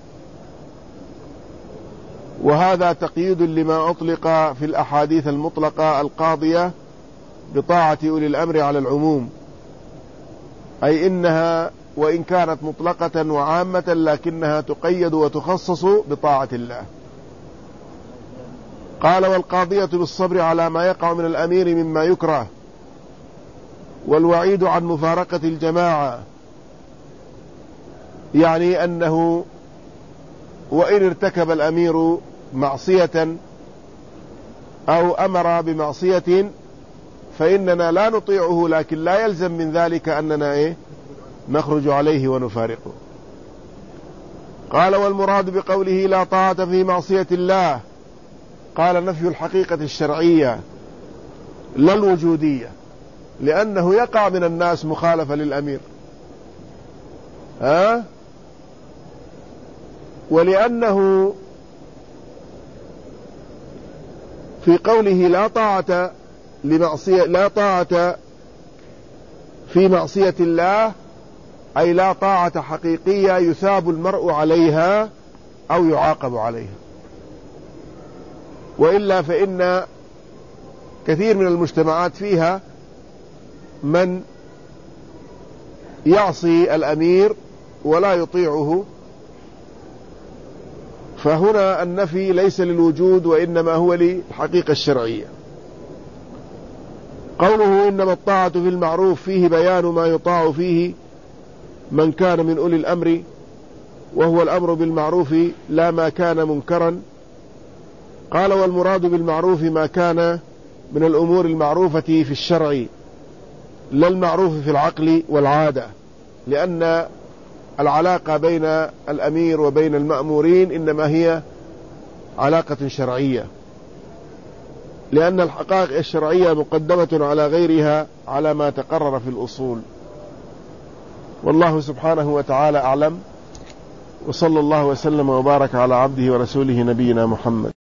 وهذا تقييد لما أطلق في الأحاديث المطلقة القاضية بطاعة أولي الأمر على العموم، أي إنها وإن كانت مطلقة وعامة لكنها تقيد وتخصص بطاعة الله. قال والقاضية بالصبر على ما يقع من الأمير مما يكره، والوعيد عن مفارقة الجماعة، يعني أنه وإن ارتكب الأمير معصية أو أمر بمعصية فإننا لا نطيعه، لكن لا يلزم من ذلك أننا إيه نخرج عليه ونفارقه. قال والمراد بقوله لا طاعة في معصية الله، قال نفي الحقيقة الشرعية لا الوجودية، لأنه يقع من الناس مخالفة للأمير، ها؟ ولأنه في قوله لا طاعة لمعصية لا طاعة في معصية الله، أي لا طاعة حقيقية يثاب المرء عليها أو يعاقب عليها. وإلا فإن كثير من المجتمعات فيها من يعصي الأمير ولا يطيعه، فهنا النفي ليس للوجود وإنما هو للحقيقة الشرعية. قوله إنما الطاعة في المعروف فيه بيان ما يطاع فيه من كان من أولي الأمر، وهو الأمر بالمعروف لا ما كان منكرا. قال والمراد بالمعروف ما كان من الأمور المعروفة في الشرع لا المعروف في العقل والعادة، لأن العلاقة بين الأمير وبين المأمورين إنما هي علاقة شرعية، لأن الحقائق الشرعية مقدمة على غيرها على ما تقرر في الأصول. والله سبحانه وتعالى أعلم، وصلى الله وسلم وبارك على عبده ورسوله نبينا محمد.